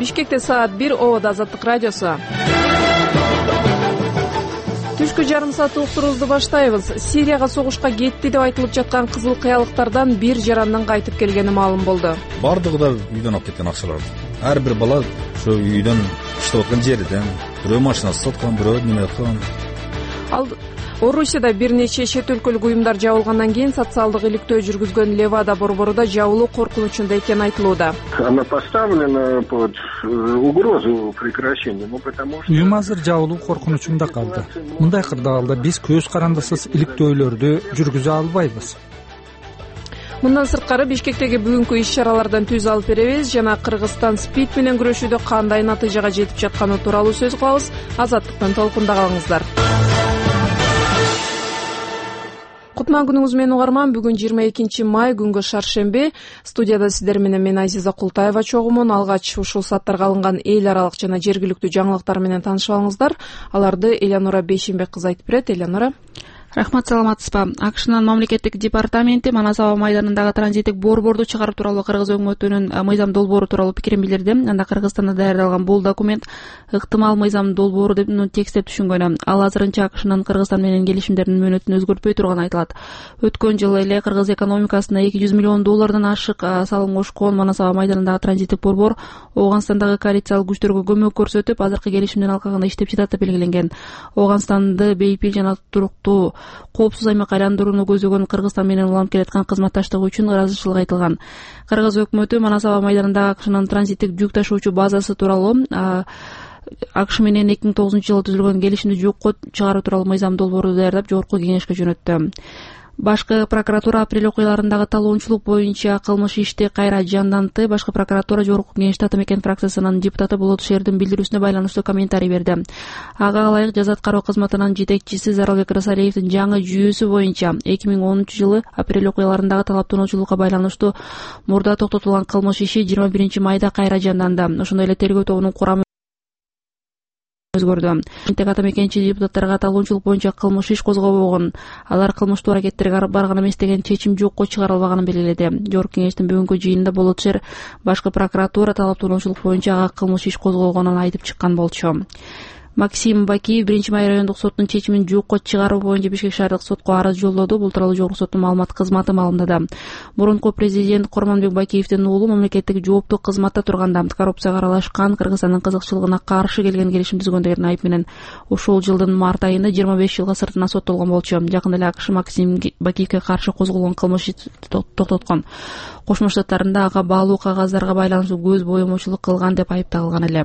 Бишкекте саат 1, Ободо Азаттык радиосу. Түшкү жарым саат уктуруубузду баштайбыз. Сирияга согушка кетти деп айтылып жаткан кызыл кыялыктардан бир жарандан кайтып келгени маалым болду. Бардыгы да үйдөн алып кеткен акчаларды. Ар бир бала ошо үйдөн иштеп аткан жерден, бирөө машинасы саткан, бирөө неме кылган. Орусияда бир нече чет өлкөлүк уюмдар жабылгандан кийин социалдык иликтөө жүргүзгөн Левада борбору жабылуу коркунучунда экени айтылууда. Она поставлена под угрозу прекращения, потому что уюм азыр жабылуу коркунучунда калды. Мындай кырдаалда биз көз карандысыз иликтөөлөрдү жүргүзө албайбыз. Мындан сырткары Бишкектеги бүгүнкү иш-чаралардан түз алып беребиз жана Кыргызстан СПИД менен күрөшүүдө кандай натыйжага жетип жатканы тууралуу сөз кылабыз. Азаттыктын толкунда калыңыздар. Кутман күнүңүз менен угарман. Бүгүн 22 май күнгө шаршемби. Студияда сиздер менен мен Азиза Култаева чогумун. Алгач ушул сааттарга алынган эл аралык жана жергиликтүү жаңылыктар менен таанышып алыңыздар. Аларды Элеонора Бейшенбек кызы айтып берет. Элеонора. Рахмат, саламатсызбы? АКШнын мамлекеттик департаменти Манас аба майданындагы транзиттик борборду чыгаруу тууралуу Кыргыз өкмөтүнүн мыйзам долбоору тууралуу пикирин билдирди. Анда Кыргызстанда даярдалган бул документ ыктымал мыйзам долбоору деп текстеп түшүнгөн. Ал азырынча АКШнын Кыргызстан менен келишимдердин мөөнөтүн өзгөртпөй турганы айтылат. Өткөн жылы эле Кыргыз экономикасына $200 миллион ашык салым кошкон Манас аба майданындагы транзиттик борбор Ооганстандагы коалициялык күчтөргө көмөк көрсөтүп, азыркы келишимдин алкагында иштеп жатат деп белгиленген. Ооганстанды бейпил жана туруктуу коопсуз аймакка айландырууну көзөгөн Кыргызстан менен уланып келаткан кызматташтыгы үчүн ыраазычылык айтылган. Кыргыз өкмөтү Манас аба майданындагы АКШнын транзиттик жүк ташуучу базасы тууралуу АКШ менен 2009 жылы түзүлгөн келишимди жокко чыгаруу тууралуу мыйзам долбоорду даярдап жогорку кеңешке жөнөттү. Башкы прокуратура апрель окуяларындагы талоончулук боюнча кылмыш ишти кайра жандантты. Башкы прокуратура жогорку кеңеште Атамекен фракциясынын депутаты Болот Шердин билдирүүсүнө байланыштуу комментарий берди. Ага ылайык жаза аткаруу кызматынын жетекчиси Заралбек Рысалиевдин жаңы жүйөсү боюнча 2010 жылы апрель окуяларындагы талаптануучулукка байланыштуу мурда токтотулган кылмыш иши 21 майда кайра жанданды. Ошондой эле тергөө тобунун курамы өзгөрдү. Атамекенчи депутаттарга талоончулук боюнча кылмыш иш козгобогон, алар кылмыштуу аракеттерге барган эмес деген чечим жокко чыгарылбаганын белгиледи. Жогорку кеңештин бүгүнкү жыйынында Болот Шер башкы прокуратура талаптануучулук боюнча ага кылмыш иш козголгонун айтып чыккан болчу. Максим Бакиев 1-май райондук соттун чечимин жокко чыгаруу боюнча Бишкек шаардык сотко арыз жолдоду. Бул тууралуу жогорку соттун маалымат кызматы маалымдады. Мурунку президент Корманбек Бакиевдин уулу мамлекеттик жооптуу кызматта турганда коррупцияга аралашкан, Кыргызстандын кызыкчылыгына каршы келген келишим түзгөн деген айып менен ушул жылдын март айында 25 жылга сыртына соттолгон болчу. Жакында эле АКШ Максим Бакиевге каршы козголгон кылмыш ишин токтоткон. Кошмо Штаттарында ага баалуу кагаздарга байланыштуу көз боемочулук кылган деп айыпталган эле.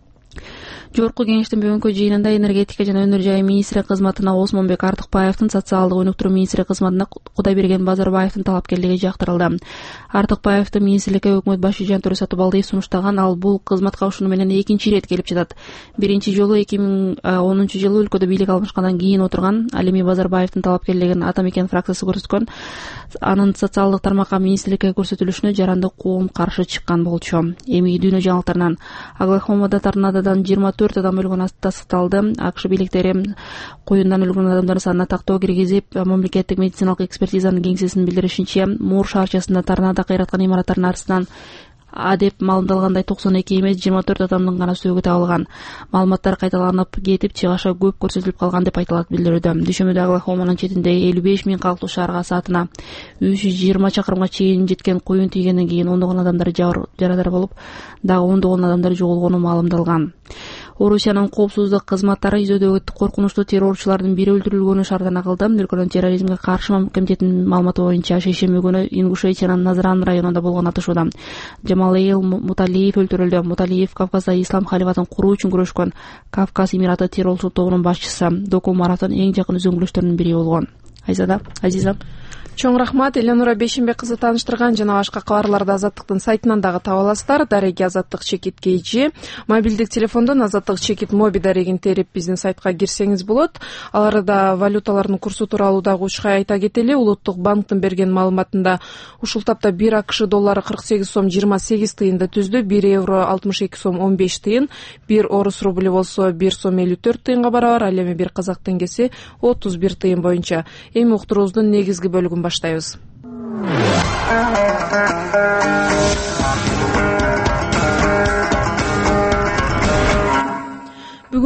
Жогорку кеңештин бүгүнкү жыйынында энергетика жана өнөр жай министри кызматына Осмонбек Артыкбаевдин, социалдык өнүктүрүү министри кызматына Кудайберген Базарбаевдин талапкерлиги жактырылды. Артыкбаевдин министрликке өкмөт башы Жантөре Сатыбалдиев сунуштаган, ал бул кызматка ушуну менен экинчи ирет келип жатат. Биринчи жолу 2010 жылы өлкөдө бийлик алмашкандан кийин отурган. Ал эми Базарбаевдин талапкерлигин Атамекен фракциясы көрсөткөн. Анын социалдык тармакка министрликке көрсөтүлүшүнө жарандык коом каршы чыккан болчу. Эми дүйнө жаңылыктарынан Оклахомада торнадодан 24 адам өлгөн тастыкталды. АКШ бийликтери коюндан өлгөн адамдардын санына тактоо киргизип, мамлекеттик медициналык экспертизанын кеңсесинин билдиришинче, Мур шаарчасында торнадо кыйраткан имараттардын арасынан деп маалымдалгандай 92 эмес 24 адамдын гана сөөгү табылган. Маалыматтар кайталанып кетип, чыгаша көп көрсөтүлүп калган деп айтылат билдирүүдө. Дүйшөмбүдө Оклахоманын четинде 55 миң калктуу шаарга саатына 320 чакырымга чейин жеткен коюн тийгенден кийин ондогон адамдар жарадар болуп, дагы ондогон адамдар жоголгону маалымдалган. Орусиянын коопсуздук кызматтары изөөдөгү коркунучтуу террорчулардын бири өлтүрүлгөнү шаардана кылды. Өлкөнүн терроризмге каршы комитетинин маалыматы боюнча шейшемби күнү Ингушетиянын Назран районунда болгон атышууда Джамалейл Муталиев өлтүрүлдү. Муталиев Кавказда ислам халифатын куруу үчүн күрөшкөн Кавказ Эмираты террорчулук тобунун башчысы. Доку Маратын эң жакын үзөңгүлөштөрүнүн бири болгон. Азиза. Чоң рахмат. Элеонора Бейшенбек кызы тааныштырган. Жана башка кабарларды Азаттыктын сайтынан дагы таба аласыздар. Дареги Азаттык чекит KG. Мобилдик телефондон Азаттык чекит моби дарегин терип биздин сайтка кирсеңиз болот. Аларда валюталардын курсу тууралуу дагы учкай айта кетели. Улуттук банктын берген маалыматында ушул тапта 1 АКШ доллары 48 сом 28 тыйында түздү, 1 евро 62 сом 15 тыйын, 1 орус рубль болсо 1 сом 54 тыйынга барабар, ал эми 1 казак теңгеси 31 тыйын боюнча. Эми уктуруубуздун негизги бөлүгүн баштайбыз.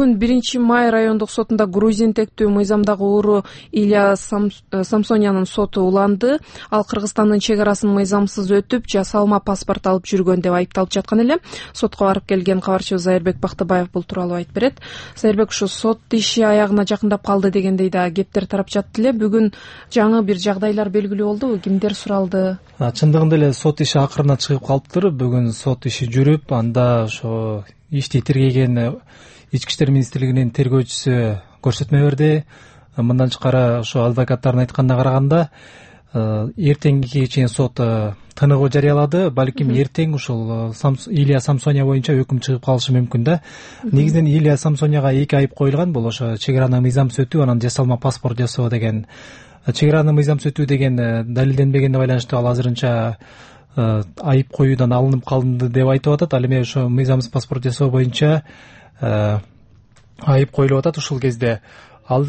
Бүгүн 1-май райондук сотунда грузин тектүү мыйзамдагы ууру Илья Самсонянын соту уланды. Ал Кыргызстандын чек арасын мыйзамсыз өтүп, жасалма паспорт алып жүргөн деп айыпталып жаткан эле. Сотко барып келген кабарчыбыз Айырбек Бактыбаев бул тууралуу айтып берет. Айырбек, ушу сот иши аягына жакындап калды дегендей да кептер тарап жатты эле. Бүгүн жаңы бир жагдайлар белгилүү болдубу? Кимдер суралды? Чындыгында эле сот иши акырына чыгып калыптыр. Бүгүн сот иши жүрүп, анда ошо ишти тергеген Ички иштер министрлигинин тергөөчүсү көрсөтмө берди. Мындан тышкары ошо адвокаттардын айтканына караганда эртеңге чейин сот тыныгуу жарыялады. Балким эртең ушул Илья Самсоня боюнча өкүм чыгып калышы мүмкүн да. Негизинен Илья Самсоняга 2 айып коюлган. Бул ошо чек араны мыйзамсыз өтүү, анан жасалма паспорт жасоо деген. Чек араны мыйзамсыз өтүү деген далилденбегенине байланыштуу ал азырынча айып коюудан алынып калынды деп айтып атат. Ал эми ошо мыйзамсыз паспорт жасоо боюнча айып коюлуп атат. Ушул кезде ал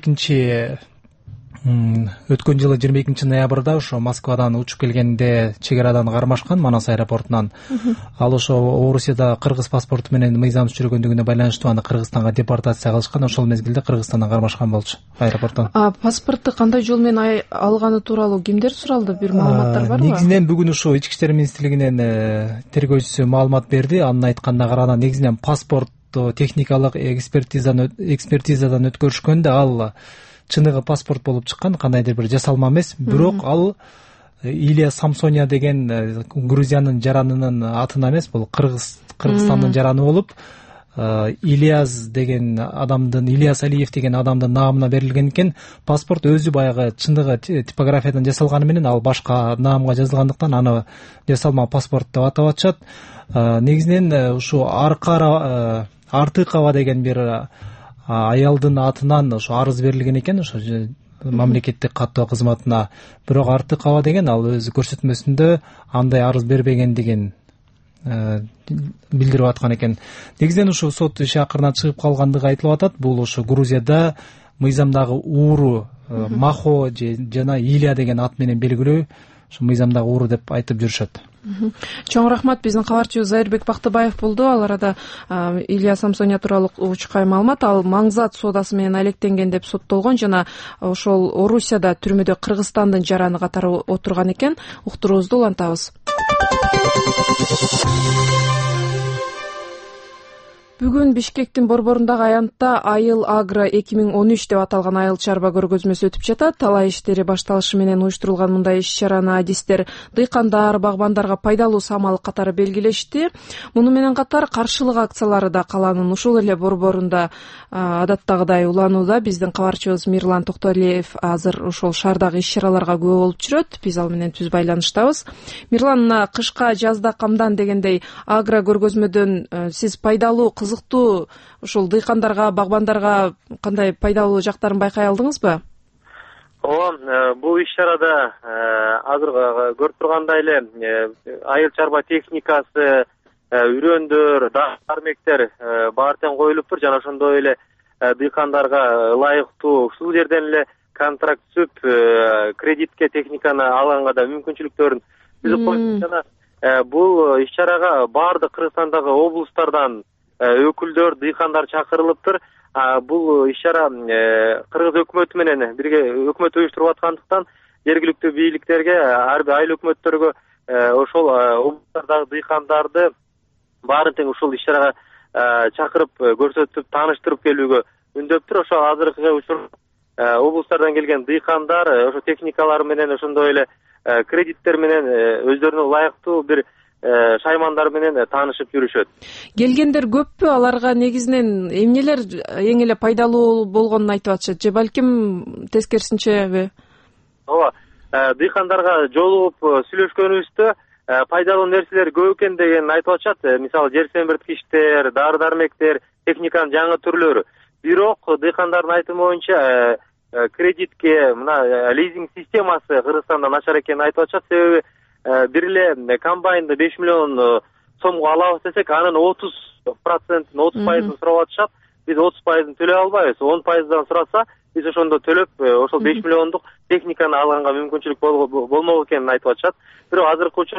өткөн жылы 22 ноябрда ошо Москвадан учуп келгенде чек арадан кармашкан, Манас аэропортунан. Ал ошо Орусияда кыргыз паспорту менен мыйзамсыз жүргөндүгүнө байланыштуу аны Кыргызстанга депортация кылышкан. Ошол мезгилде Кыргызстандан кармашкан болчу аэропорттон. Паспорту кандай жол менен алганы тууралуу кимдер суралды? Бир маалыматтар барбы? Негизинен бүгүн ушул Ички иштер министрлигинин тергөөчүсү маалымат берди. Анын айтканына караганда негизинен паспорт техникалык экспертизадан өткөрүшкөндө ал чыныгы паспорт болуп чыккан, кандайдыр бир жасалма эмес. Бирок ал Илья Самсоня деген Грузиянын жаранынын атына эмес, бул Кыргызстандын жараны болуп, Ильяс Алиев деген адамдын наамына берилген экен. Паспорт өзү баягы чындыгы типографиядан жасалганы менен ал башка наамга жазылгандыктан аны жасалма паспорт деп атап атышат. Негизинен ушу Артыкова деген бир аялдын атынан ошо арыз берилген экен, ошо мамлекеттик каттоо кызматына. Бирок Артыкова деген ал өз көрсөтмөсүндө андай арыз бербегендигин билдирип аткан экен. Негизинен ушу сот иши акырына чыгып калгандыгы айтылып атат. Бул ошо Грузияда мыйзамдагы ууру Махо жана Илья деген ат менен белгилүү, ошо мыйзамдагы ууру деп айтып жүрүшөт. Чоң рахмат. Биздин кабарчыбыз Айырбек Бактыбаев болду. Ал арада Илья Самсоня тууралуу учкай маалымат. Ал маңзат соодасы менен алектенген деп соттолгон жана ошол Орусияда түрмөдө Кыргызстандын жараны катары отурган экен. Уктуруубузду улантабыз. Бүгүн Бишкектин борборундагы аянтта Айыл Агро 2013 деп аталган айыл чарба көргөзмөсү өтүп жатат. Талай иштери башталышы менен уюштурулган мындай иш-чараны адистер дыйкандар, багбандарга пайдалуу самалык катары белгилешти. Муну менен катар каршылык акциялары да калаанын ушул эле борборунда адаттагыдай уланууда. Биздин кабарчыбыз Мирлан Токтоалиев азыр ошол шаардагы иш-чараларга күбө болуп жүрөт. Биз ал менен түз байланыштабыз. Мирлан, кышка жазда камдан дегендей агро көргөзмөдөн сиз пайдалуу кызыктуу ушул дыйкандарга, багбандарга кандай пайдалуу жактарын байкай алдыңызбы? Ооба, бул иш-чарада азыр көрүп тургандай эле айыл чарба техникасы, үрөндөр, дармектер баары тең коюлуптур жана ошондой эле дыйкандарга ылайыктуу ушул жерден эле контракт түзүп кредитке техниканы алганга да мүмкүнчүлүктөрүн түзүп койду. Жана бул иш-чарага баардык Кыргызстандагы облустардан өкүлдөр, дыйкандар чакырылыптыр. Бул иш-чара Кыргыз өкмөтү менен бирге өкмөт уюштуруп аткандыктан жергиликтүү бийликтерге, ар бир айыл өкмөттөргө ошол облустардагы дыйкандарды баарын тең ушул иш-чарага чакырып, көрсөтүп, тааныштырып келүүгө үндөптүр. Ошо азыркы учурда облустардан келген дыйкандар ошо техникалар менен, ошондой эле кредиттер менен өздөрүнө ылайыктуу бир шаймандар менен таанышып жүрүшөт. Келгендер көппү? Аларга негизинен эмнелер эң эле пайдалуу болгонун айтып атышат же балким тескерисинчеби? Ооба, дыйкандарга жолугуп сүйлөшкөнүбүздө пайдалуу нерселер көп экен деген айтып атышат. Мисалы жер семирткичтер, дары-дармектер, техниканын жаңы түрлөрү. Бирок дыйкандардын айтымы боюнча кредитке мына лизинг системасы Кыргызстанда начар экенин айтып атышат. Себеби бир эле комбайнды 5 миллион сомго алабыз десек, анын 30%-ын 30% сурап атышат. Биз 30%-ын төлөй албайбыз. 10%-дан сураса, биз ошондо төлөп, ошол 5 миллиондук техниканы алганга мүмкүнчүлүк болмок экенин айтып атышат. Бирок азыркы учурда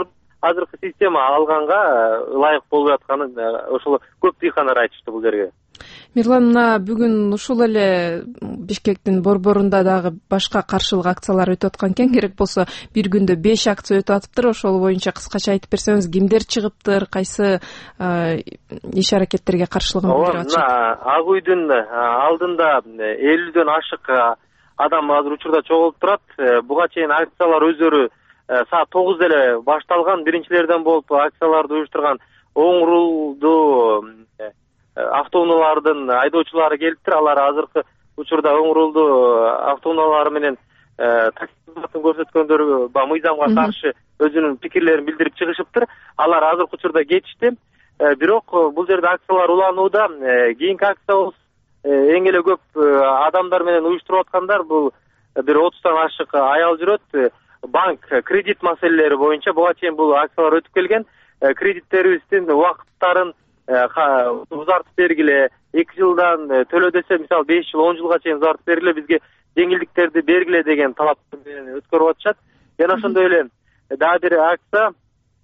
азыркы система алганга ылайык болуп жатканын ошол көп дыйкандар айтышты бул жерге. Мирлан, мына бүгүн ушул эле Бишкектин борборунда дагы башка каршылык акциялар өтүп аткан экен. Керек болсо бир күндө 5 акция өтүп атыптыр. Ошол боюнча кыскача айтып берсеңиз, кимдер чыгыптыр, кайсы иш аракеттерге каршылыгын билдирип атышат? Ак үйдүн алдында 50дөн ашык адам азыр учурда чогулуп турат. Буга чейин акциялар өздөрү саат 9 эле башталган. Биринчилерден болуп акцияларды уюштурган оң рулду автоунаалардын айдоочулары келиптир. Алар азыркы учурда оң рулду автоунаалары менен такси кызматын көрсөткөндөр мыйзамга каршы өзүнүн пикирлерин билдирип чыгышыптыр. Алар азыркы учурда кетишти. Бирок бул жерде акциялар уланууда. Кийинки акция болсо эң эле көп адамдар менен уюштуруп аткандар бул бир 30тан ашык аял жүрөт. Банк кредит маселелери боюнча буга чейин бул акциялар өтүп келген. Кредиттерибиздин убакыттарын узартып бергиле, 2 жылдан төлөө десе, мисалы 5 жыл, 10 жылга чейин узартып бергиле, бизге жеңилдиктерди бергиле деген талап өткөрүп атышат. Жана ошондой эле дагы бир акция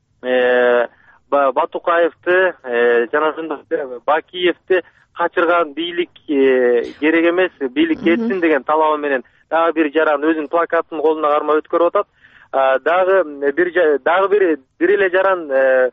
Батукаевди жана ошондой Бакиевди качырган бийлик керек эмес, бийлик кетсин деген талабы менен дагы бир жаран өзүнүн плакатын колуна кармай өткөрүп атат. Дагы бир эле жаран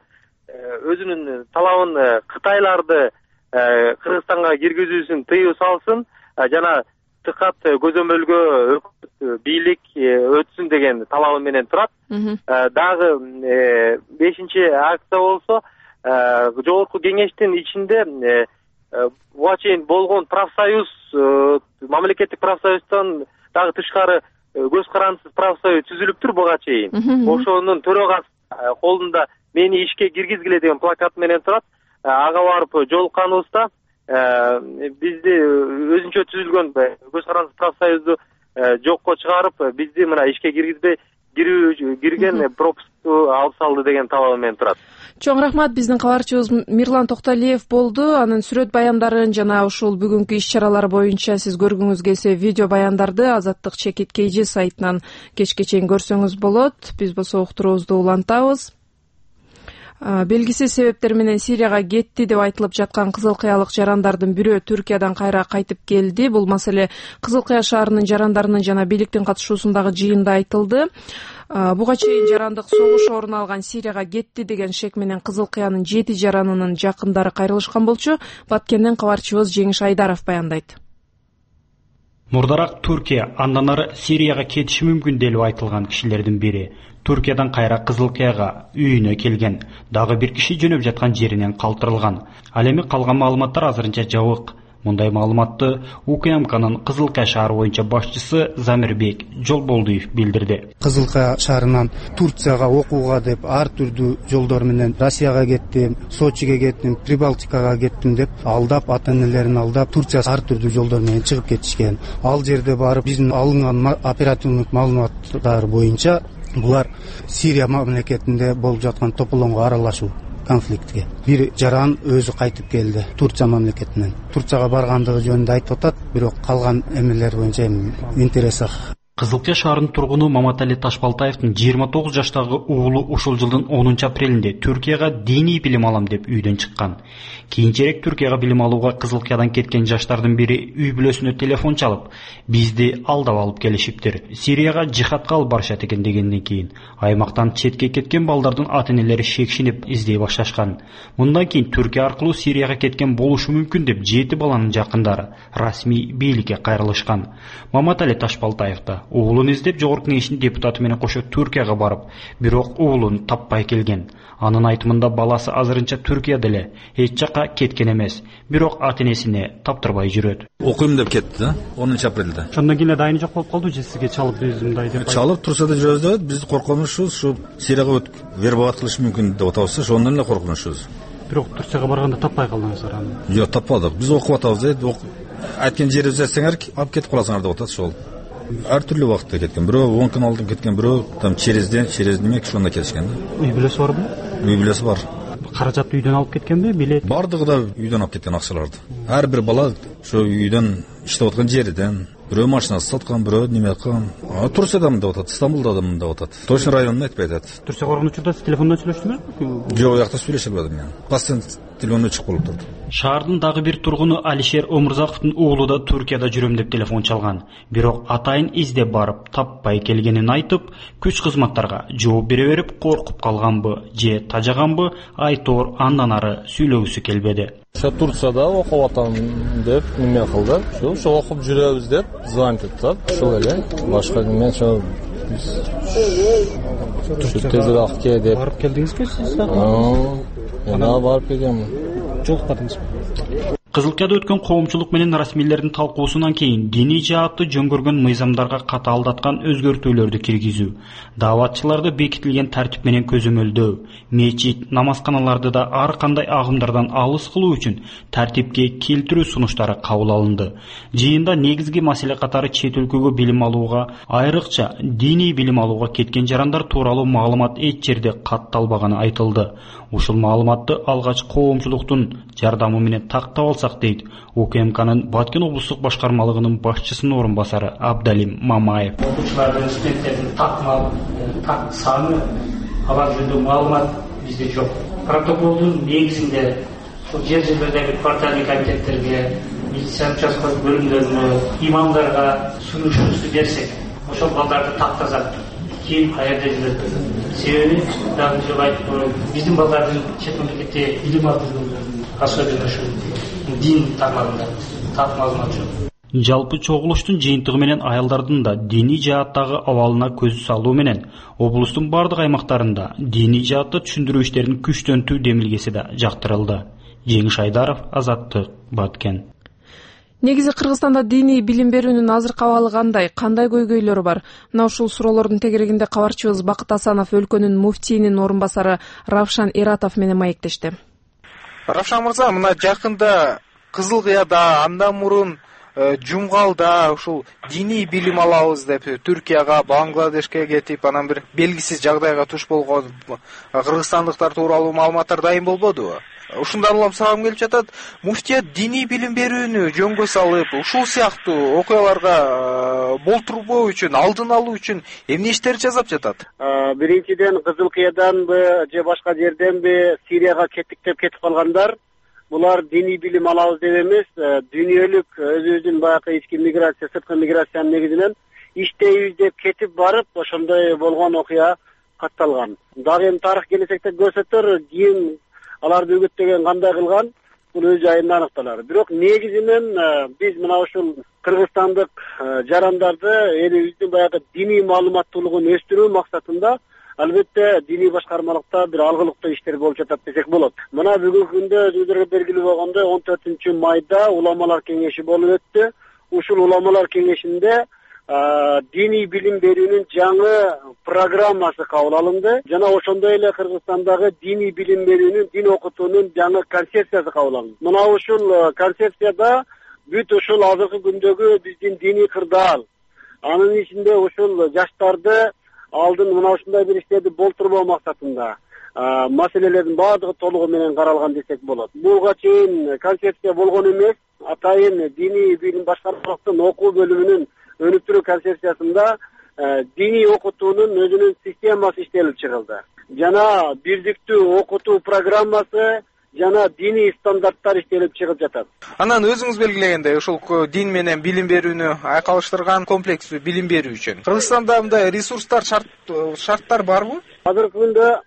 өзүнүн талабын Кытайларды Кыргызстанга киргизүүсүн тыюу салсын, жана тыкат көзөмөлгө бийлик өтсүн деген талабы менен турат. Дагы 5-чи акция болсо жогорку кеңештин ичинде буга чейин болгон профсоюз, мамлекеттик профсоюздан дагы тышкары көз карандысыз профсоюз түзүлүптүр буга чейин. Ошонун төрагасы колунда мени ишке киргизгиле деген плакат менен турат. Ага барып жолукканыбызда бизди өзүнчө түзүлгөн көз карандысыз профсоюзду жокко чыгарып, бизди мына ишке киргизбей кирген пропускту алып салды деген талабы менен турат. Чоң рахмат. Биздин кабарчыбыз Мирлан Токталиев болду. Анын сүрөт баяндарын жана ушул бүгүнкү иш-чаралар боюнча сиз көргүңүз келсе видео баяндарды Азаттык Чекит KG сайтынан кечке чейин көрсөңүз болот. Биз болсо уктуруубузду улантабыз. Белгисиз себептер менен Сирияга кетти деп айтылып жаткан Кызыл Кыялык жарандардын бирөө Түркиядан кайра кайтып келди. Бул маселе Кызыл Кыя шаарынын жарандарынын жана бийликтин катышуусундагы жыйында айтылды. Буга чейин жарандык согуш орун алган Сирияга кетти деген шек менен Кызыл Кыянын 7 жаранынын жакындары кайрылышкан болчу. Баткенден кабарчыбыз Жеңиш Айдаров баяндайт. Мурдараак Түркия андан ары Сирияга кетиши мүмкүн деп айтылган кишилердин бири Түркиядан кайра Кызыл Кыяга үйүнө келген. Дагы бир киши жөнөп жаткан жеринен калтырылган. Ал эми калган маалыматтар азырынча жабык. Мындай маалыматты УКМКнын Кызыл Кыя шаары боюнча башчысы Замирбек Жолболдуев билдирди. Кызыл Кыя шаарынан Турцияга окууга деп ар түрдүү жолдор менен Россияга кеттим, Сочиге кеттим, Прибалтикага кеттим деп алдап, ата-энелерин алдап, Турция ар түрдүү жолдор менен чыгып кетишкен. Ал жерде барып биздин алынган оперативдик маалыматтар боюнча булар Сирия мамлекетинде болуп жаткан тополоңго аралашуу конфликтке. Бир жаран өзү кайтып келди Турция мамлекетинен. Турцияга баргандыгы жөнүндө айтып атат, бирок калган эмелер боюнча интересах. Кызыл Кыя шаарынын тургуну Маматали Ташбалтаевдин 29 жаштагы уулу ушул жылдын 10 апрелинде Түркияга диний билим алам деп үйдөн чыккан. Кийинчерээк Түркияга билим алууга Кызыл Кыядан кеткен жаштардын бири үй бүлөсүнө телефон чалып, бизди алдап алып келишиптир. Сирияга жихадка алып барышат экен дегенден кийин аймактан четке кеткен балдардын ата-энелери шекшинип издей башташкан. Мындан кийин Түркия аркылуу Сирияга кеткен болушу мүмкүн деп 7 баланын жакындары расмий бийликке кайрылышкан. Маматали Ташбалтаев да уулун издеп жогорку кеңештин депутаты менен кошо Түркияга барып, бирок уулун таппай келген. Анын айтымында баласы азырынча Түркияда эле, эч жакка кеткен эмес, бирок ата-энесине таптырбай жүрөт. Окуйм деп кетти да, 10 апрелде. Ошондон кийин дайыны жок болуп калды же сизге чалып мындай деп? Чалып Турцияда жүрөбүз деп, биздин коркунучубуз ушу Сирияга вербовать кылышы мүмкүн деп атабыз, ошондон эле коркунучубуз. Бирок Турцияга барганда таппай калдыңыздар аны? Жок, таппадык. Биз окуп атабыз да, айткан жерибизди айтсаңар, алып кетип каласыңар деп атат ошол. Ар түрлүү убакытта кеткен. Бирөө 10 күн алдын кеткен, бирөө там через демек ошондо кетишкен да. Үй бүлөсү барбы? Үй бүлөсү бар. Каражатты үйдөн алып кеткенби, билет? Бардыгы да үйдөн алып кеткен акчаларды. Ар бир бала ошо үйдөн иштеп аткан жериден, бирөө машинасын саткан, бирөө неме кылган. Турцияда мындай атат, Стамбулда да мындай атат. Точно районун айтпай атат. Турция коргон учурда сиз телефондон сүйлөштүңүзбү? Жок, уякта сүйлөшө албадым мен. Пациент телефону чыгып болуп турду. Шаардын дагы бир тургуну Алишер Омурзаковдун уулу да Түркияда жүрөм деп телефон чалган. Бирок атайын издеп барып таппай келгенин айтып, күч кызматтарга жооп бере берип коркуп калганбы же тажаганбы айтор андан ары сүйлөгүсү келбеди. Турцияда окуп атам деп неме кылды. Ошо окуп жүрөбүз деп звонить этти. Ошол эле. Башка неме ошо тезирээк ке деп. Барып келдиңизби сиз? Ана барып келгенмин. Жолукпадыңызбы? Кызылкияда өткөн коомчулук менен расмийлердин талкуусунан кийин диний жаатты жөн көргөн мыйзамдарга катаалдаткан өзгөртүүлөрдү киргизүү, дааватчыларды бекитилген тартип менен көзөмөлдөө, мечит, намазканаларды да ар кандай агымдардан алыс кылуу үчүн тартипке келтирүү сунуштары кабыл алынды. Жыйында негизги маселе катары чет өлкөгө билим алууга, айрыкча диний билим алууга кеткен жарандар тууралуу маалымат эч жерде катталбаганы айтылды. Ушул маалыматты алгач коомчулуктун жардамы менен тактап алсак дейт УКМКнын Баткен облустук башкармалыгынын башчысынын орун басары Абдалим Мамаев. Окуучулардын, студенттердин так саны, алар жөнүндө маалымат бизде жок. Протоколдун негизинде жер жерлердеги квартальный комитеттерге, милиция участкалык бөлүмдөрүнө, имамдарга сунушубузду берсек, ошол балдарды тактазат. Кийин каерде жүрөт. Себеби дагы жыл айтып, биздин балдардын чет мамлекетте билим алуусу особенно ушу дин тармагында маалымат жок. Жалпы чогулуштун жыйынтыгы менен аялдардын да диний жааттагы абалына көз салуу менен облустун бардык аймактарында диний жаатта түшүндүрүү иштерин күчтөнтүү демилгеси да жактырылды. Жеңиш Айдаров, Азаттык, Баткен. Негизи Кыргызстанда диний билим берүүнүн азыркы абалы кандай көйгөйлөрү бар? Мына ушул суроолордун тегерегинде кабарчыбыз Бакыт Асанов өлкөнүн муфтийинин орун басары Равшан Иратов менен маектешти. Равшан мырза, мына жакында Кызылкыяда, андан мурун Жумгалда ушул диний билим алабыз деп Түркияга, Бангладешке кетип, анан бир белгисиз жагдайга туш болгон кыргызстандыктар тууралуу маалыматтар дайым болбодубу? Ушундан улам сурагым келип жатат. Муфтият диний билим берүүнү жөнгө салып, ушул сыяктуу окуяларга болтурбоо үчүн, алдын алуу үчүн эмне иштер жасап жатат? Биринчиден Кызылкыяданбы же башка жерденби Сирияга кетиктеп кетип калгандар, булар диний билим алабыз деп эмес, дүйнөлүк өзүбүздүн баягы ички миграция, сырткы миграциянын негизинен иштейбиз деп кетип барып, ошондой болгон окуя катталган. Дагы эми тарых келечекте көрсөтөр, кийин аларды үгүттөгөн кандай кылган, бул өз жайында аныкталар. Бирок негизинен биз мына ушул кыргызстандык жарандарды элибиздин баягы диний маалыматтуулугун өстүрүү максатында албетте диний башкармалыкта бир алгылыктуу иштер болуп жатат десек болот. Мына бүгүнкү күндө өзүңүзгө белгилүү болгондой 14-майда уламалар кеңеши болуп өттү. Ушул уламалар кеңешинде диний билим берүүнүн жаңы программасы кабыл алынды жана ошондой эле Кыргызстандагы диний билим берүүнүн, дин окутуунун жаңы концепциясы кабыл алынды. Мына ушул концепцияда бүт ушул азыркы күндөгү биздин диний кырдаал, анын ичинде ушул жаштарды алдын мына ушундай бир иштерди болтурбоо максатында маселелердин баардыгы толугу менен каралган десек болот. Буга чейин концепция болгон эмес, атайын диний билим башкармалыктын окуу бөлүмүнүн өнүктүрүү концепциясында диний окутуунун өзүнүн системасы иштелип чыгылды. Жана бирдиктүү окутуу программасы жана диний стандарттар иштелип чыгып жатат. Анан өзүңүз белгилегендей, ушул дин менен билим берүүнү айкалыштырган комплекстүү билим берүү үчүн Кыргызстанда мындай ресурстар, шарттар барбы? Азыркы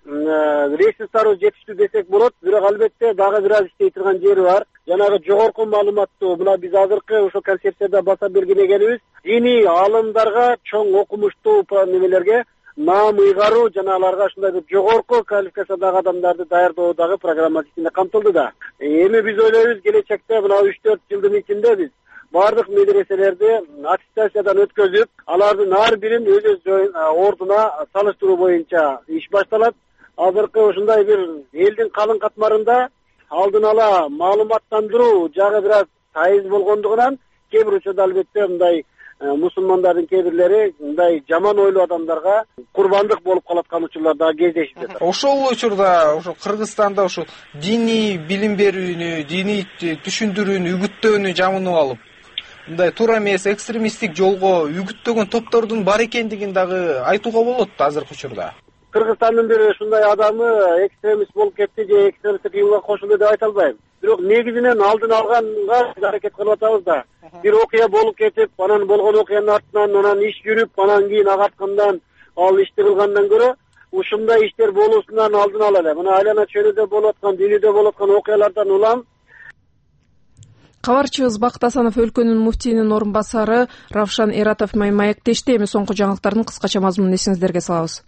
күндө ресурстар жетиштүү десек болот, бирок албетте дагы бир аз иштей турган жери бар. Жанагы жогорку маалыматтуу, мына биз азыркы ошо концепцияда баса берген экенбиз, диний алымдарга, чоң окумуштуу немелерге наам ыйгаруу жана аларга ушундай бир жогорку квалификациядагы адамдарды даярдоодагы программа ичинде камтылды да. Эми биз ойлойбуз, келечекте мына 3-4 жылдын ичинде биз бардык медреселерди аттестациядан өткөзүп, алардын ар бирин өз ордуна салыштыруу боюнча иш башталат. Азыркы ушундай бир элдин калың катмарында алдын ала маалыматтандыруу жагы бир аз сайыз болгондугунан кээ бир учурда албетте мындай мусулмандардын кээ бирлери мындай жаман ойлуу адамдарга курбандык болуп калаткан учурлар дагы кездешип жатат. Ошол учурда ошо Кыргызстанда ошо диний билим берүүнү, диний түшүндүрүүнү, үгүттөөнү жамынып алып, мындай туура эмес экстремисттик жолго үгүттөгөн топтордун бар экендигин дагы айтууга болот азыркы учурда. Кыргызстандын бир ушундай адамы экстремист болуп кетти же экстремисттик уюмга кошулду деп айта албайм. Бирок негизинен алдын алганга аракет кылып атабыз да. Бир окуя болуп кетип, анан болгон окуянын артынан анан иш жүрүп, анан кийин агарткандан, ал ишти кылгандан көрө ушундай иштер болуусунан алдын ала эле. Мына айлана чөйрөдө болуп аткан, дүйнөдө болуп аткан окуялардан улам. Кабарчыбыз Бакыт Асанов өлкөнүн муфтийинин орун басары Равшан Эратов маектешти. Эми соңку жаңылыктардын кыскача мазмунун эсиңиздерге салабыз.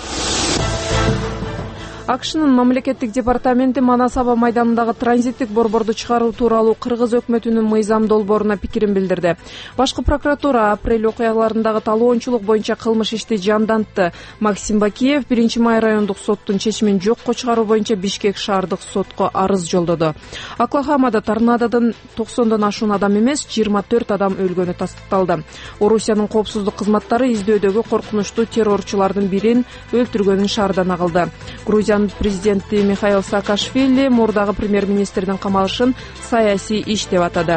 АКШнын мамлекеттик департаменти Манас аба майданындагы транзиттик борборду чыгаруу тууралуу Кыргыз өкмөтүнүн мыйзам долборуна пикирин билдирди. Башкы прокуратура апрель окуяларындагы талоончулук боюнча кылмыш ишти жандантты. Максим Бакиев 1-май райондук соттун чечимин жокко чыгаруу боюнча Бишкек шаардык сотко арыз жолдоду. Оклахомада торнадодон 90дон ашуун адам эмес, 24 адам өлгөнү тастыкталды. Орусиянын коопсуздук кызматтары издөөдөгү коркунучтуу террорчулардын бирин өлтүргөнүн шаардан агылды. Грузия президенти Михаил Саакашвили мурдагы премьер-министрдин камалышын саясий иш деп атады.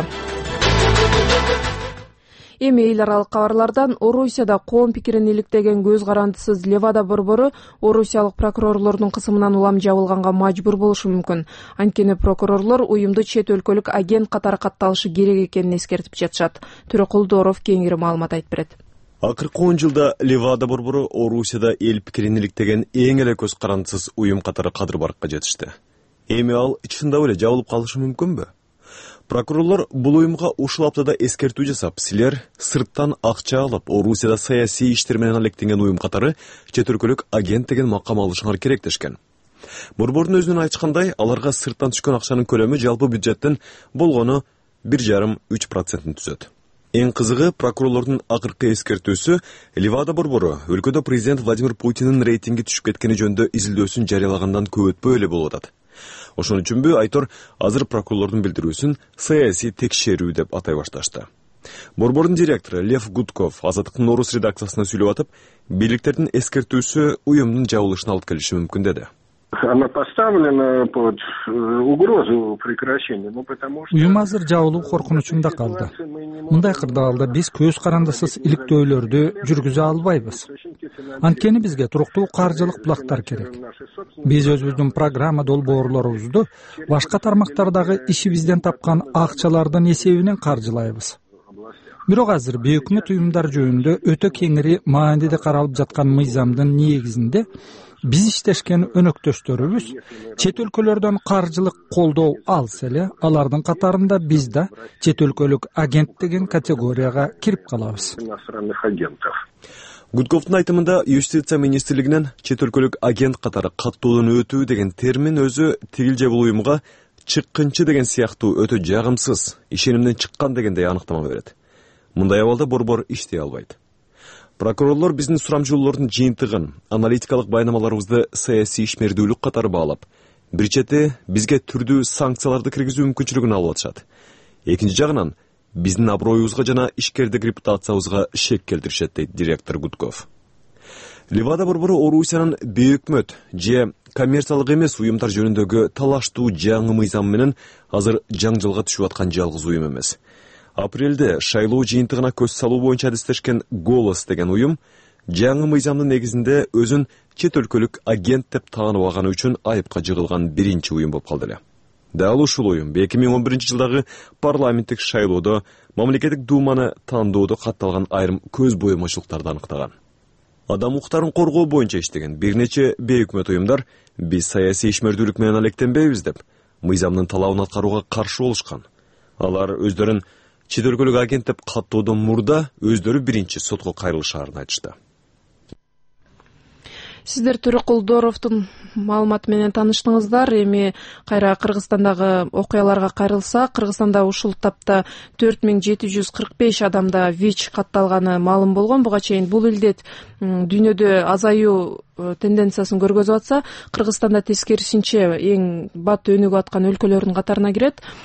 Эми эл аралык кабарлардан Орусияда коом пикирин иликтеген көз карандысыз Левада борбору орусиялык прокурорлордун кысымынан улам жабылганга мажбур болушу мүмкүн. Анткени прокурорлор уюмду чет өлкөлүк агент катары катталышы керек экенин эскертип жатышат. Төрөкул Дооров кеңири маалымат айтып берет. Акыркы 10 жылда Левада борбору Орусияда эл пикирин иликтеген эң эле көз карандысыз уюм катары кадыр баракка жетишти. Эми ал чындап эле жабылып калышы мүмкүнбү? Прокурорлор бул уюмга ушул аптада эскертүү жасап, силер сырттан акча алып, Орусияда саясий иштер менен алектенген уюм катары чет өлкөлүк агент деген макам алышыңар керек дешкен. Борбордун өзүнүн айтышкандай, аларга сырттан түшкөн акчанын көлөмү жалпы бюджеттин болгону 1,5–3% түзөт. Эң кызыгы, прокурорлордун акыркы эскертүүсү Левада борбору өлкөдө президент Владимир Путиндин рейтинги түшүп кеткени жөнүндө изилдөөсүн жарыялагандан көп өтпөй эле болуп атат. Ошон үчүнбү Айтор азыр прокурорлордун билдирүүсүн саясий текшерүү деп атай башташты. Борбордун директору Лев Гудков Азаттыктын Орус редакциясына сүйлөп атып, бийликтердин эскертүүсү уюмдун жабылышына алып келиши мүмкүн деди. Она поставлена под угрозу прекращения, потому что уюм азыр жабылуу коркунучунда калды. Мындай кырдаалда биз көз карандысыз иликтөөлөрдү жүргүзө албайбыз. Анткени бизге туруктуу каржылык булактар керек. Биз өзүбүздүн программа долбоорлорубузду башка тармактардагы ишибизден тапкан акчалардын эсебинен каржылайбыз. Бирок азыр бейөкмөт уюмдар жөнүндө өтө кеңири маанидеде каралып жаткан мыйзамдын негизинде биз иштешкен өнөктөштөрүбүз чет өлкөлөрдөн каржылык колдоо алса эле, алардын катарында биз да чет өлкөлүк агент деген категорияга кирип калабыз. Гудковдун айтымында Юстиция министрлигинен чет өлкөлүк агент катары каттоодон өтүү деген термин өзү тигил же бул уюмга чыккынчы деген сыяктуу өтө жагымсыз, ишенимден чыккан дегендей аныктама берет. Мындай абалда борбор иштей албайт. Прокурорлор биздин сурамжуулордун жыйынтыгын, аналитикалык байнамаларыбызды саясий ишмердүүлүк катары баалап, бир чети бизге түрдүү санкцияларды киргизүү мүмкүнчүлүгүн алып атышат. Экинчи жагынан биздин аброюбузга жана ишкердик репутациябызга шек келтиришет, дейт директор Гудков. Левада борбору Орусиянын бейөкмөт же коммерциялык эмес уюмдар жөнүндөгү талаштуу жаңы мыйзам менен азыр жаңжылга түшүп аткан жалгыз уюм эмес. Апрелде шайлоо жыйынтыгына көз салуу боюнча адистешкен Голос деген уюм жаңы мыйзамдын негизинде өзүн чет өлкөлүк агент деп таанып алганы үчүн айыпка жыгылган биринчи уюм болуп калды эле. Дал ушул уюм 2011-жылдагы парламенттик шайлоодо мамлекеттик думаны тандоодо катталган айрым көз боемочулуктарды аныктаган. Адам укуктарын коргоо боюнча иштеген бир нече бейөкмөт уюмдар биз саясий ишмердүүлүк менен алектенбейбиз деп мыйзамдын талабын аткарууга каршы болушкан. Алар өздөрүн чет өлкөлүк агент деп каттоодон мурда өздөрү биринчи сотко кайрылышаарын айтышты. Сиздер Төрөкул Дооровдун маалыматы менен тааныштыңыздар. Эми кайра Кыргызстандагы окуяларга кайрылсак, Кыргызстанда ушул тапта 4745 адамда ВИЧ катталганы маалым болгон. Буга чейин бул илдет дүйнөдө азаюу тенденциясын көргөзүп атса, Кыргызстанда тескерисинче эң бат өнүгүп аткан өлкөлөрдүн катарына кирет.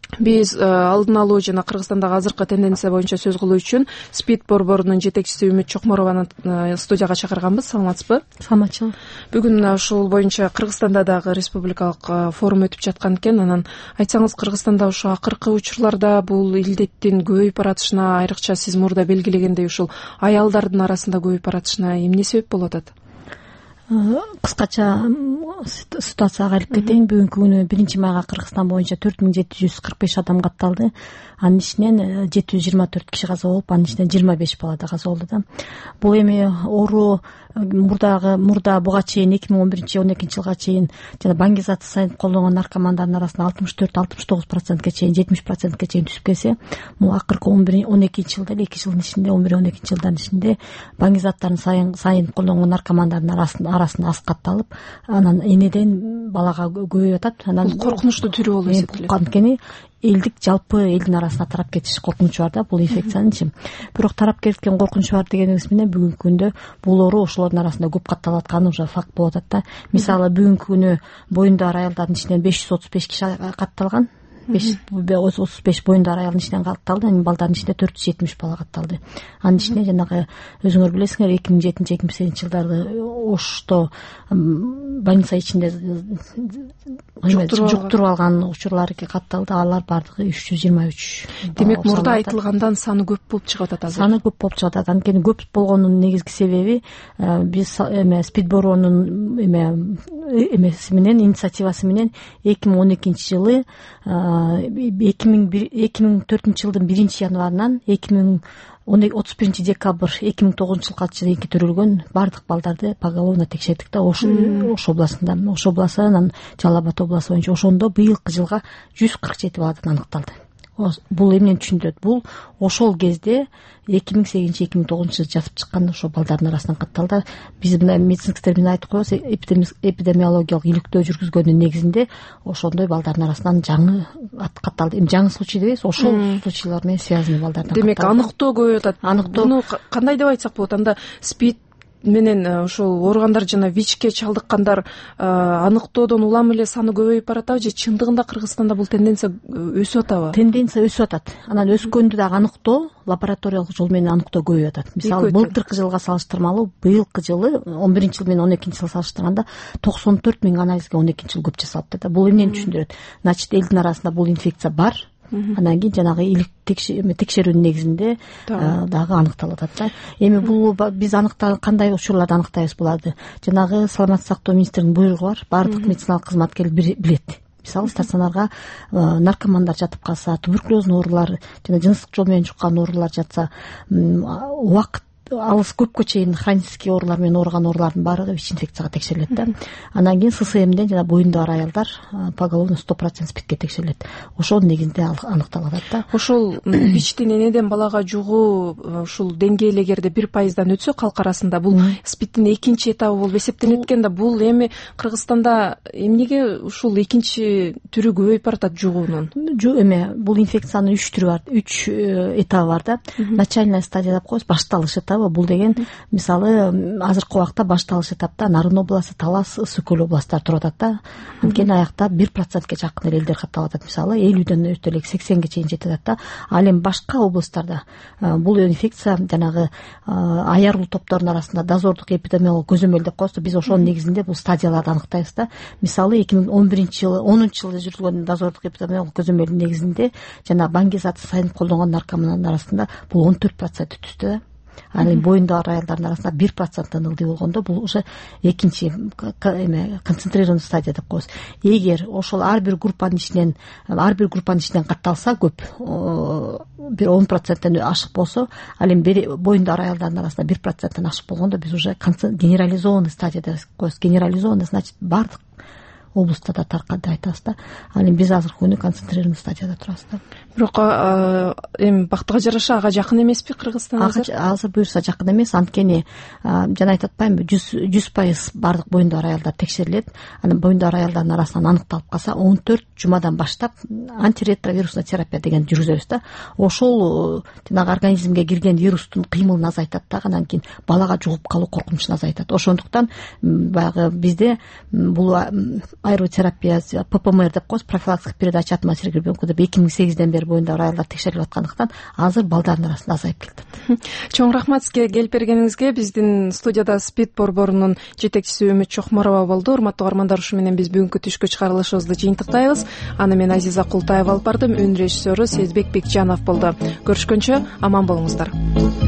Биз алдын алуу жана Кыргызстандагы азыркы тенденция боюнча сөз кылуу үчүн СПИД борборунун жетекчиси Үмүт Чокморованы студияга чакырганбыз. Саламатсызбы? Саламатчылык. Бүгүн ушул боюнча Кыргызстанда дагы республикалык форум өтүп жаткан экен. Анан айтсаңыз, Кыргызстанда ушу акыркы учурларда бул илдеттин көбөйүп баратышына, айрыкча сиз мурда белгилегендей ушул аялдардын арасында көбөйүп баратышына эмне себеп болуп атат? Кыскача ситуацияга алып кетейин. Бүгүнкү күнү 1 майга Кыргызстан боюнча 4745 адам катталды. Анын ичинен 724 киши каза болуп, анын ичинен 25 бала да каза болду да. Бул эми оору мурда буга чейин 2011-12 жылга чейин жана баңгизатты сайын колдонгон наркомандардын арасында 64-69%ке чейин, 70%ке чейин түшүп келсе, бул акыркы 11-12 жылда, 2 жылдын ичинде, 11-12 жылдын ичинде баңгизаттарын сайын колдонгон наркомандардын арасында аз катталып, анан энеден балага көбөйүп атат. Анан коркунучтуу түрү болуп эсептелет. Анткени элдик жалпы элдин арасына тарап кетиш коркунучу бар да бул инфекциянынчы. Бирок тарап кеткен коркунучу бар дегенибиз менен бүгүнкү күндө бул оору ошолордун арасында көп катталып атканы уже факт болуп атат да. Мисалы бүгүнкү күнү боюндар аялдардын ичинен 535 киши катталган. 35 боюндар аялдын ичинен катталды, анан балдардын ичинде 470 бала катталды. Анын ичинде жанагы өзүңөр билесиңер 2007-2008 жылдары Ошто больница ичинде жуктуруп алган учурлар катталды. Алар бардыгы 323. Демек мурда айтылгандан саны көп болуп чыгып атат азыр. Саны көп болуп чыгып атат. Анткени көп болгонунун негизги себеби биз СПИД борборунун эмеси менен, инициативасы менен 2012 жылы 2004 жылдын 1-январынан 31 декабрь 2009 жылга чейинки төрөлгөн бардык балдарды поголовно текшердик да. Ош областында, Ош областы, анан Жалал Абад областы боюнча. Ошондо быйылкы жылга 147 баладан аныкталды. Бул эмнени түшүндүрөт? Бул ошол кезде 2008-2009 жылы жазып чыккан ошо балдардын арасынан катталды. Биз мына медицинский термин айтып коебуз, эпидемиологиялык иликтөө жүргүзгөндүн негизинде ошондой балдардын арасынан жаңы катталды. Эми жаңы случай дебейбиз, ошол случайлар менен связанный балдардан катталды. Демек аныктоо көбөйүп атат. Буну кандай деп айтсак болот? Анда СПИД менен ошол ооругандар жана ВИЧке чалдыккандар аныктоодон улам эле саны көбөйүп баратабы же чындыгында Кыргызстанда бул тенденция өсүп атабы? Тенденция өсүп атат. Анан өскөндө дагы аныктоо лабораториялык жол менен аныктоо көбөйүп атат. Мисалы былтыркы жылга салыштырмалуу быйылкы жылы 11 жыл менен 12 жыл салыштырганда 94 000 анализге 12 жыл көп жасалыпты да. Бул эмнени түшүндүрөт? Значит, элдин арасында бул инфекция бар. Анан кийин жанагы текшерүүнүн негизинде дагы аныкталып атат да. Эми бул биз кандай учурларда аныктайбыз буларды? Жанагы саламаттык сактоо министринин буйругу бар. Бардык медициналык кызматкер билет. Мисалы стационарга наркомандар жатып калса, туберкулездун оорулары жана жыныстык жол менен жуккан оорулар жатса, убакыт алыс көпкө чейин хронический оорулар менен ооруган оорулардын баары ВИЧ инфекцияга текшерилет да. Анан кийин ССМден жана боюндар аялдар поголовно 100% СПИДке текшерилет. Ошонун негизинде аныкталып атат да. Ошол ВИЧтин энеден балага жугуу ушул деңгээли эгерде 1%дан өтсө калк арасында бул СПИДтин экинчи этабы болуп эсептелет экен да. Бул эми Кыргызстанда эмнеге ушул экинчи түрү көбөйүп баратат жугуунун? Эме бул инфекциянын 3 түрү бар, 3 этабы бар да. Начальная стадия деп коебуз, башталыш этабы. Бул деген мисалы азыркы убакта башталыш этапта Нарын областы, Талас, Ысык көл областтары туруп атат да. Анткени аякта 1%ке жакын элдер катталып атат. Мисалы 50дөн өтө элек 80ге чейин жетет атат да. Ал эми башка областтарда бул инфекция жанагы аяруу топтордун арасында дозордук эпидемиологиялык көзөмөл деп коебуз. Биз ошонун негизинде бул стадияларды аныктайбыз да. Мисалы 2011 жылы 10 жылда жүргүзгөн дозордук эпидемиологиялык көзөмөлдүн негизинде жана баңгизатты сайын колдонгон наркомандардын арасында бул 14% түштү да. Ал эми боюндар аялдардын арасында 1%-тан ылдый болгондо бул уже экинчи концентрированный стадия деп коебуз. Эгер ошол ар бир группанын ичинен катталса көп, бир 10%тан ашык болсо, ал эми боюндар аялдардын арасында 1%тан ашык болгондо биз уже генерализованный стадия деп коебуз. Генерализованный значит бардык областта да таркады айтабыз да. Ал эми биз азыркы күнү концентрированный стадияда турабыз да. Бирок эми бактыга жараша ага жакын эмеспи Кыргызстан азыр? Азыр буюрса жакын эмес. Анткени жана айтып атпаймынбы, 100% бардык боюндар аялдар текшерилет. Анан боюндар аялдардын арасынан аныкталып калса 14 жумадан баштап антиретровирусный терапия деген жүргүзөбүз да. Ошол жанагы организмге кирген вирустун кыймылын азайтат да, анан кийин балага жугуп калуу коркунучун азайтат. Ошондуктан баягы бизде бул айруу терапия ППМР деп коебуз, профилактикалык передача атмосфера грибенку деп 2008 бери боюнда аялдар текшерилип аткандыктан азыр балдардын арасында азайып келатат. Чоң рахмат сизге келип бергениңизге. Биздин студияда СПИД борборунун жетекчиси Үмүт Чокморова болду. Урматтуу угармандар, ушу менен биз бүгүнкү түшкү чыгарылышыбызды жыйынтыктайбыз. Аны мен Азиза Култаева алып бардым. Үн режиссеру Сезбек Бекжанов болду. Көрүшкөнчө аман болуңуздар.